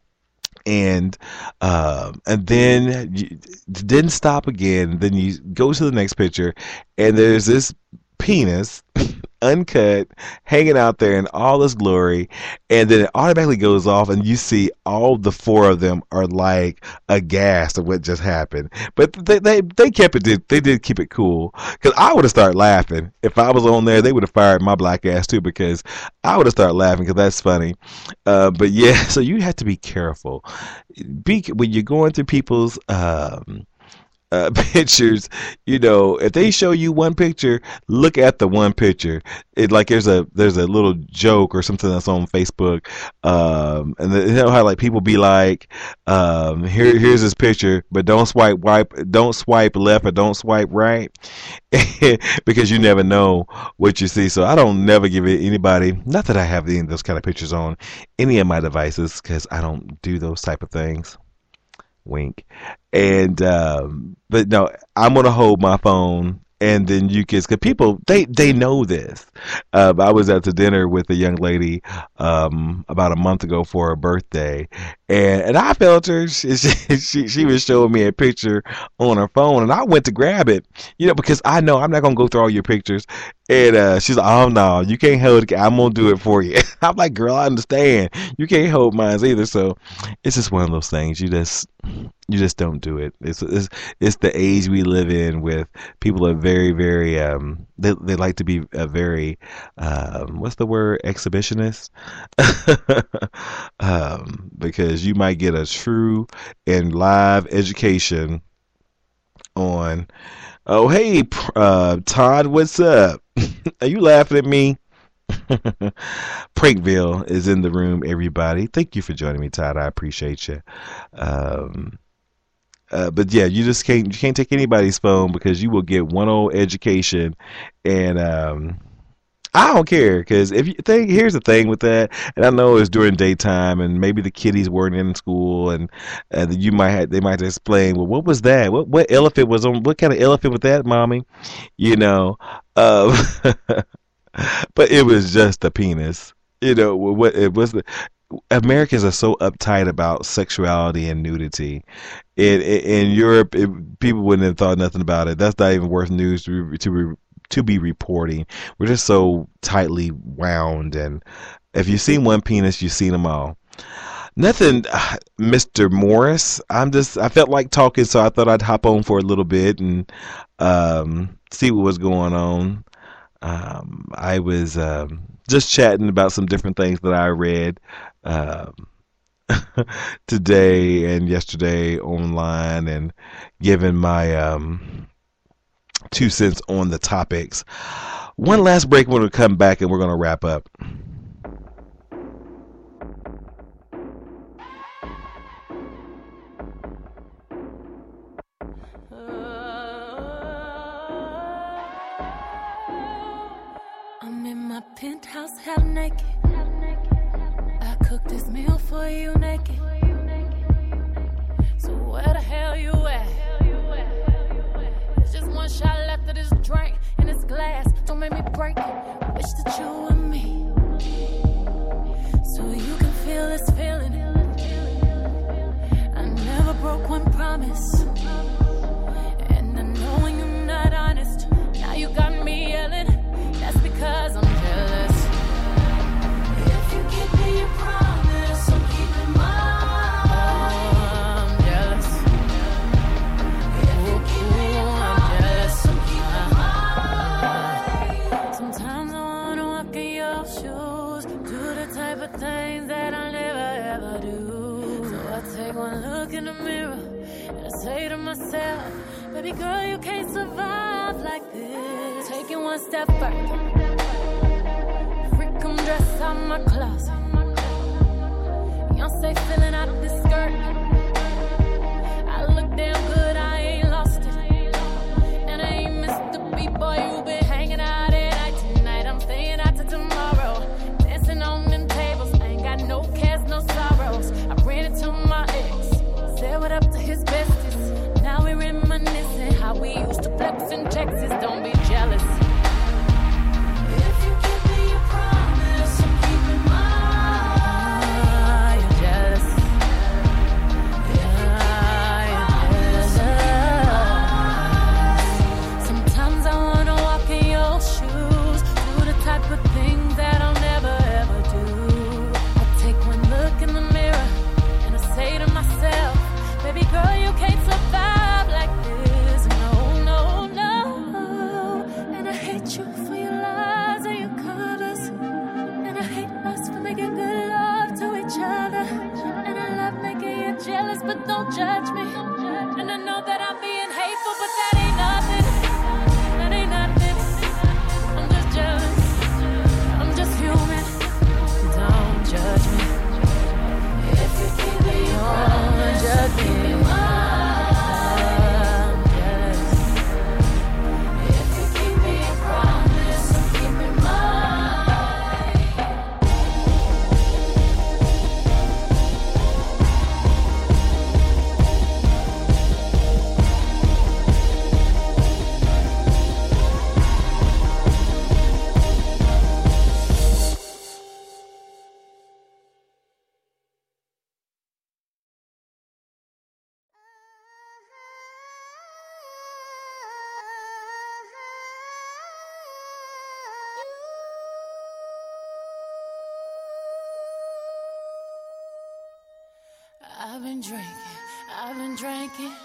And um, and then you didn't stop again. Then you go to the next picture, and there's this penis, uncut, hanging out there in all this glory, and then it automatically goes off, and you see all the four of them are like aghast at what just happened. But they they, they kept it. They did keep it cool, because I would have started laughing if I was on there. They would have fired my black ass too, because I would have started laughing because that's funny. Uh, but yeah, so you have to be careful. Be when you're going through people's um, uh, pictures, you know, if they show you one picture, look at the one picture. It like there's a there's a little joke or something that's on Facebook, um, and the, you know how like people be like, um, here here's this picture, but don't swipe wipe don't swipe left or don't swipe right, because you never know what you see. So I don't never give it anybody. Not that I have any of those kind of pictures on any of my devices, because I don't do those type of things. Wink. And um, but no, I'm gonna hold my phone, and then you kids, cause people they they know this. Uh, I was at the dinner with a young lady um, about a month ago for her birthday, and and I felt her. She, she she was showing me a picture on her phone, and I went to grab it, you know, because I know I'm not gonna go through all your pictures. And uh, she's like, "Oh no, you can't hold it. I'm gonna do it for you." I'm like, "Girl, I understand. You can't hold mine either." So it's just one of those things. You just you just don't do it. It's it's it's the age we live in, with people are very very um they they like to be a very um what's the word, exhibitionist, um because you might get a true and live education on, oh hey uh Todd, what's up? Are you laughing at me? Prankville is in the room, everybody. Thank you for joining me, Todd. I appreciate you. Um, uh, but yeah, you just can't you can't take anybody's phone, because you will get one old education, and um, I don't care, because if you think, here's the thing with that, and I know it's during daytime, and maybe the kiddies weren't in school, and uh, you might have, they might explain, well, what was that? What what elephant was on? What kind of elephant was that, mommy? You know. Um, but it was just a penis. You know what it was. The, Americans are so uptight about sexuality and nudity. In in, in Europe, it, people wouldn't have thought nothing about it. That's not even worth news to to to be reporting. We're just so tightly wound, and if you've seen one penis, you've seen them all. Nothing, uh, Mister Morris. I'm just. I felt like talking, so I thought I'd hop on for a little bit and um, see what was going on. Um, I was um, just chatting about some different things that I read um, today and yesterday online, and giving my um, two cents on the topics. One last break. We're going to come back and we're going to wrap up. Penthouse half naked. I cooked this meal for you naked. So where the hell you at? There's just one shot left of this drink in this glass. Don't make me break it. Wish that you were me, so you can feel this feeling. I never broke one promise, and I know when you're not honest. Now you got me yelling. That's because I'm jealous. If you give me your promise, I'm keeping mine. Oh, I'm jealous. If you give me your promise, I'm keeping mine. Sometimes I wanna walk in your shoes, do the type of things that I never ever do. So I take one look in the mirror and I say to myself, baby girl, you can't survive like this. Taking one step further, freak come dress out my closet. Beyonce filling out this skirt. I look damn good, I ain't lost it. And I ain't missed the beat, boy, you been hanging out at night tonight. I'm staying out till tomorrow, dancing on them tables. I ain't got no cares, no sorrows. I ran into my ex, said what up to his besties. Now we reminiscing how we used to flex in Texas. Don't be jealous. If you give me your promise, I'm keeping mine. You're jealous. Yeah, you're jealous. Sometimes I wanna walk in your shoes, do the type of things that I'll never ever do. I take one look in the mirror and I say to myself, baby girl, you can't survive like this. No, no, no. And I hate you for your lies and your covers. And I hate us for making good love to each other. And I love making you jealous, but don't judge me. And I know that I'm being hateful, but that ain't nothing. That ain't nothing. I'm just jealous. I'm just human. Don't judge me. If you keep me wrong, don't judge me. I've been drinking, I've been drinking.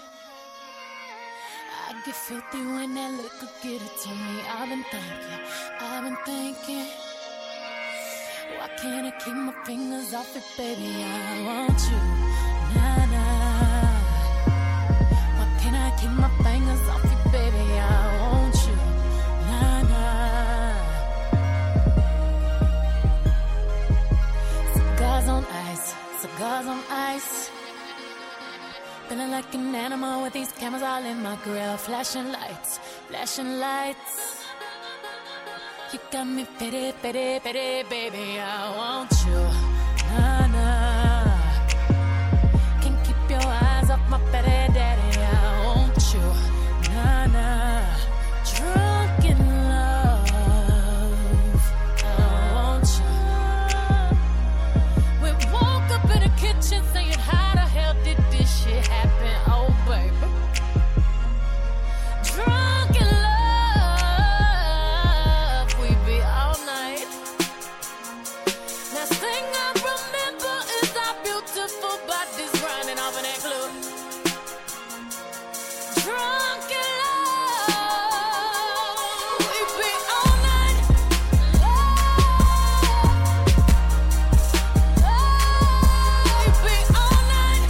I get filthy when that liquor get it to me. I've been thinking, I've been thinking. Why can't I keep my fingers off it, baby? I want you, nah, nah. Why can't I keep my fingers off it, baby? I want you, nah, nah. Cigars on ice, cigars on ice. Feeling like an animal with these cameras all in my grill. Flashing lights, flashing lights. You got me pity, pity, pity, baby. I want you, nah, nah. Can't keep your eyes off my pity, daddy. I want you, nah, nah. Drunk in love, I want you. We woke up in the kitchen saying, how the hell did this shit happen? Oh, baby. Drunk in love, we be all night. Last thing I remember is our beautiful bodies grinding off in that club. Drunk in love, we be all night. Love, we be all night.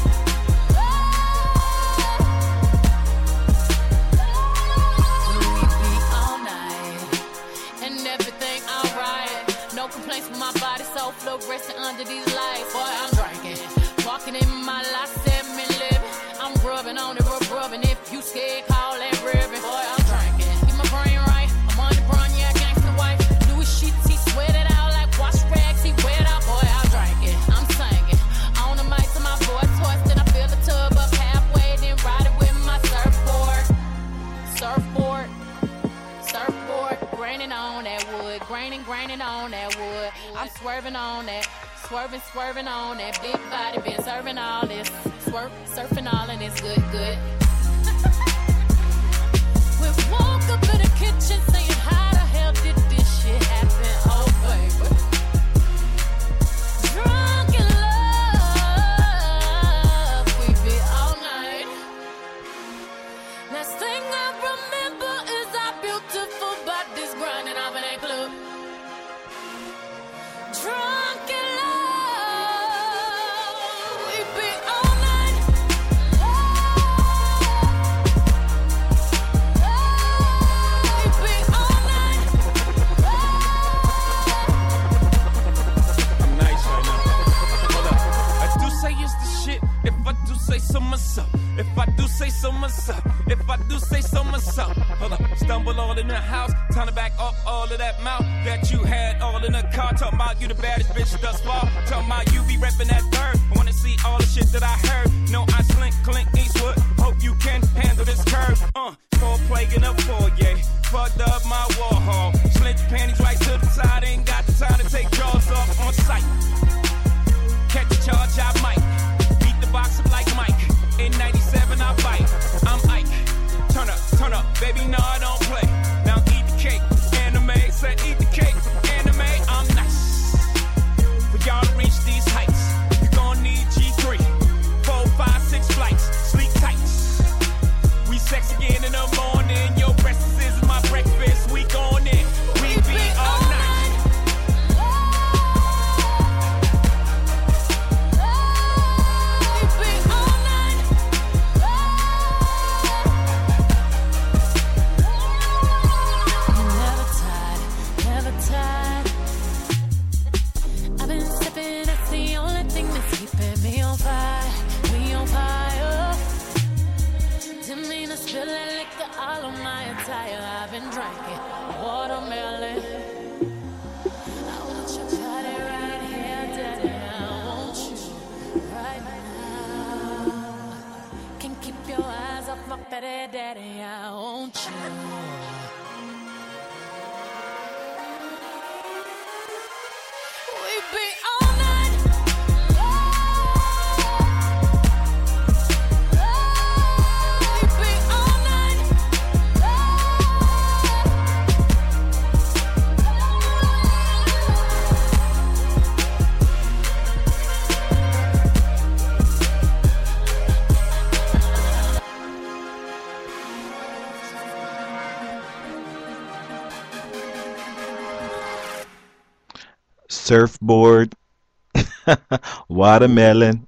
We be all night. And everything alright. No complaints with my body, so fluorescent under these lights. Boy, I'm drinking. Walking in my life, seven living. I'm rubbing on it, rub rubbing. If you scared, call that ribbon. Boy, I'm drinking. Get my brain right. I'm on the run, yeah, gangsta wife. Louis sheets, he sweat it out like wash rags. He wet out, boy, I'm drinking. I'm singing. On the mic to my voice hoarse, then I fill the tub up halfway, then ride it with my surfboard. Surfboard. Surfboard, graining on that wood, graining, graining on that wood. I'm swerving on that, swerving, swerving on that big body, been serving all this, swerve, surfing all and it's good, good. We woke up in the kitchen saying, how the hell did this shit happen? Oh, baby. Drunk in love, we be all night. Last thing I remember is our beautiful bodies grinding off in that club. Drunk in love, we be all night. Love, we be all night. I'm nice right now. Hold up. I do say it's the shit. If I do say so myself. If I do say so myself. If I do say so myself. Hold up. Stumble all in the house. Time to back up all of that mouth that you had all in the car. Talking about you the baddest bitch thus far. Talking about you be repping that third. I wanna see all the shit that I heard. No, I slink, Clint Eastwood. Hope you can handle this curve. Uh, foreplay in a foyer. Fucked up my Warhol. Slint your panties right to the side. Ain't got the time to take jaws off on sight. Catch a charge, I might. Beat the box up like Mike. In ninety-seven, I bite. I'm Ike. Turn up, turn up, baby, no, I don't play. Now eat the cake, anime. Said eat the cake, anime. I'm nice. For y'all to reach these heights, you gon' need G three. Four drinking watermelon. I want your body right here, daddy. I want you right now. Can't keep your eyes off my fatty daddy. I want you. We be all night. We be all night. Surfboard, watermelon.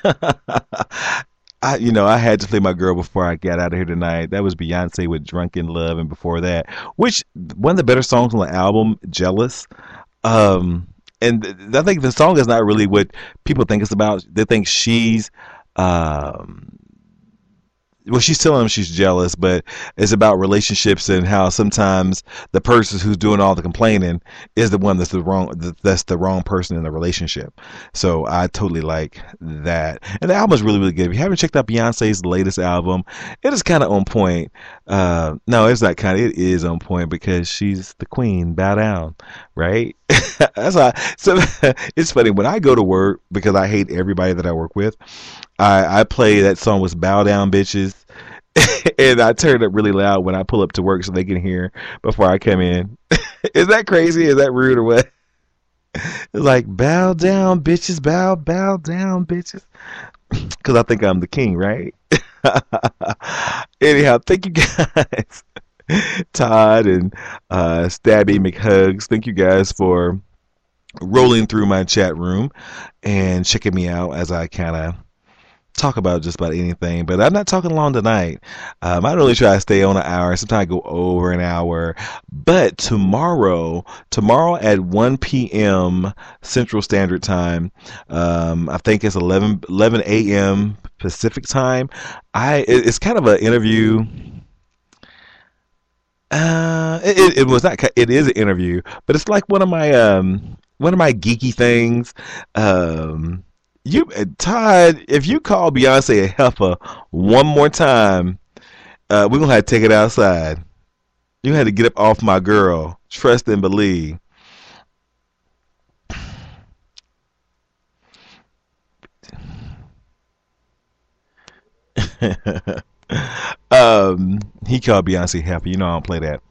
I, you know, I had to play my girl before I got out of here tonight. That was Beyonce with "Drunken Love," and before that, which one of the better songs on the album, "Jealous." Um, and th- I think the song is not really what people think it's about. They think she's, um, well, she's telling him she's jealous, but it's about relationships and how sometimes the person who's doing all the complaining is the one that's the wrong that's the wrong person in the relationship. So I totally like that. And the album is really, really good. If you haven't checked out Beyonce's latest album, it is kind of on point. Uh, no, it's not kind of. It is on point because she's the queen. Bow down, right? That's why. So it's funny when I go to work because I hate everybody that I work with. I, I play that song was "Bow Down, Bitches," and I turn it really loud when I pull up to work so they can hear before I come in. Is that crazy? Is that rude or what? It's like, bow down, bitches, bow, bow down, bitches. Because I think I'm the king, right? Anyhow, thank you guys. Todd and uh, Stabby McHugs, thank you guys for rolling through my chat room and checking me out as I kind of talk about just about anything, but I'm not talking long tonight. Um, I really try to stay on an hour. Sometimes I go over an hour. But tomorrow, tomorrow at one p.m. Central Standard Time, um, I think it's eleven a.m. Pacific Time. I it, it's kind of an interview. Uh, it, it was not. It is an interview, but it's like one of my um one of my geeky things. Um. You, Todd, if you call Beyonce a heifer one more time, uh, we're going to have to take it outside. You had to get up off my girl. Trust and believe. um, he called Beyonce heifer. You know I don't play that.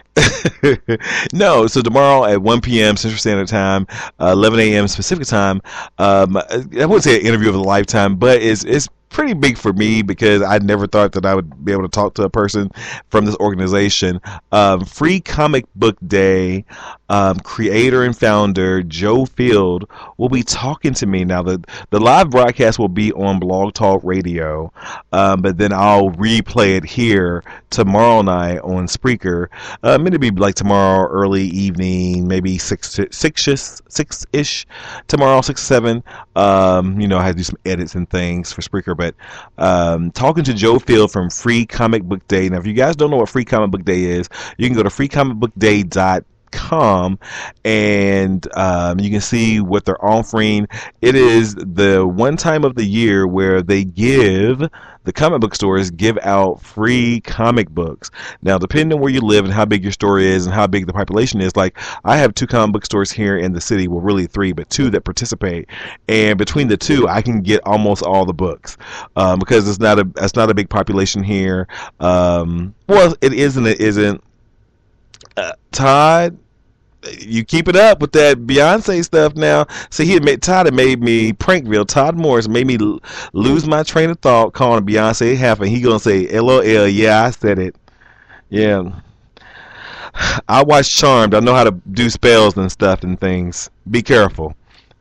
No, so tomorrow at one p.m. Central Standard Time, uh, eleven a.m. Pacific Time. Um, I wouldn't say an interview of a lifetime, but it's it's pretty big for me because I never thought that I would be able to talk to a person from this organization. Um, Free Comic Book Day, um, creator and founder Joe Field will be talking to me. Now, the, the live broadcast will be on Blog Talk Radio, um, but then I'll replay it here tomorrow night on Spreaker. Um, it'll be like tomorrow early evening, maybe six six-ish, six-ish tomorrow, six, seven. Um, you know, I had to do some edits and things for Spreaker, but um, talking to Joe Field from Free Comic Book Day. Now, if you guys don't know what Free Comic Book Day is, you can go to free comic book day dot com and um, you can see what they're offering. It is the one time of the year where they give the comic book stores give out free comic books. Now, depending on where you live and how big your store is and how big the population is, like I have two comic book stores here in the city, well really three, but two that participate, and between the two I can get almost all the books um, because it's not a it's not a big population here. Um, well, it is and it isn't. Uh, Todd, you keep it up with that Beyonce stuff now. See, he had made, Todd had made me Prankville. Todd Morris made me l- lose my train of thought calling Beyonce half, and he gonna say L O L. Yeah, I said it. Yeah, I watch Charmed. I know how to do spells and stuff and things. Be careful.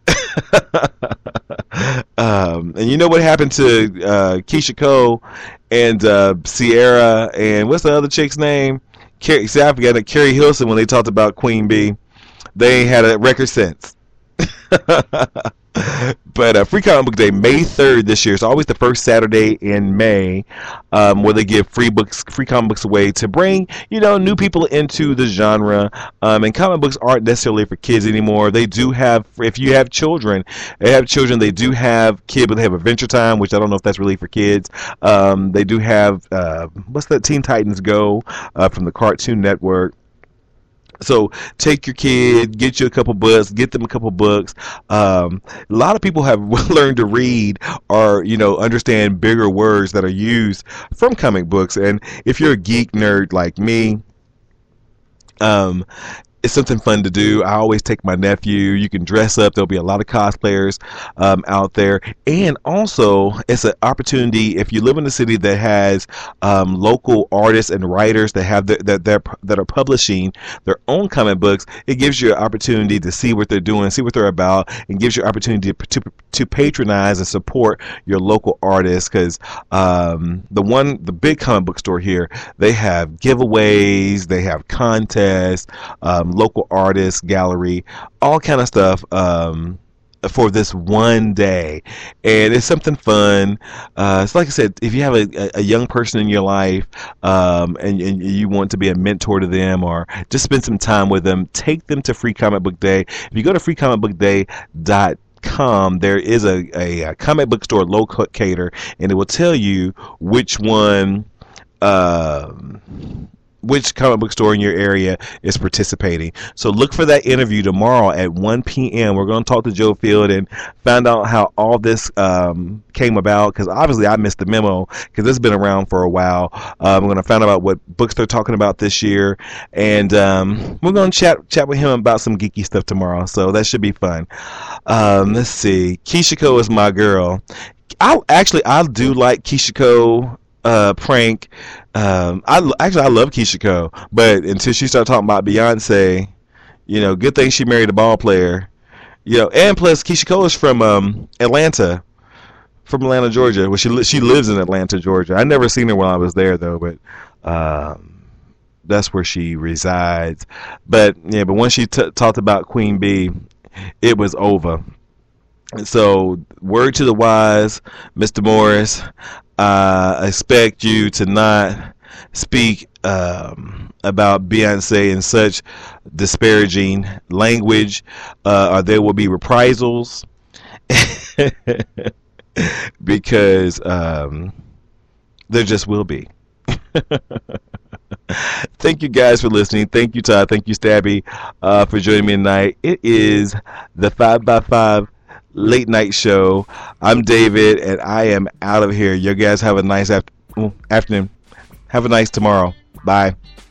um, and you know what happened to uh, Keisha Cole and uh, Sierra and what's the other chick's name? Carrie, see, I forgot that Carrie Hilson when they talked about Queen Bee. They ain't had a record since. But uh, Free Comic Book Day, May third this year. It's always the first Saturday in May, um, where they give free books, free comic books away to bring, you know, new people into the genre. Um, and comic books aren't necessarily for kids anymore. They do have, if you have children, they have children. They do have kids, but they have Adventure Time, which I don't know if that's really for kids. Um, they do have uh, what's that? Teen Titans Go uh, from the Cartoon Network. So take your kid, get you a couple books, get them a couple books. Um, a lot of people have learned to read or, you know, understand bigger words that are used from comic books. And if you're a geek nerd like me, um, it's something fun to do. I always take my nephew. You can dress up. There'll be a lot of cosplayers um, out there. And also, it's an opportunity if you live in a city that has um, local artists and writers that have the, that that that are publishing their own comic books. It gives you an opportunity to see what they're doing, see what they're about, and gives you an opportunity to to, to patronize and support your local artists. Because um, the one, the big comic book store here, they have giveaways, they have contests. Um, local artists, gallery, all kind of stuff um, for this one day. And it's something fun. Uh, it's like I said, if you have a, a young person in your life um, and, and you want to be a mentor to them or just spend some time with them, take them to Free Comic Book Day. If you go to free comic book day dot com, there is a, a, a comic book store locator, and it will tell you which one uh, which comic book store in your area is participating. So look for that interview tomorrow at one p.m. We're going to talk to Joe Field and find out how all this um, came about, because obviously I missed the memo because it's been around for a while. Um, we're going to find out what books they're talking about this year, and um, we're going to chat chat with him about some geeky stuff tomorrow, so that should be fun. Um, let's see. Kishiko is my girl. I actually I do like Kishiko uh prank. um I actually I love Kishiko, but until she started talking about Beyonce, you know, good thing she married a ball player, you know. And plus Kishiko is from um Atlanta, from Atlanta, Georgia. Well, she li- she lives in Atlanta, Georgia. I never seen her while I was there though, but um that's where she resides. But yeah, but once she t- talked about Queen Bee, it was over. So word to the wise, Mister Morris, I uh, expect you to not speak um, about Beyonce in such disparaging language, uh, or there will be reprisals. Because um, there just will be. Thank you guys for listening. Thank you, Todd. Thank you, Stabby, uh, for joining me tonight. It is the five by five late night show. I'm David, and I am out of here. You guys have a nice after- afternoon. Have a nice tomorrow. Bye.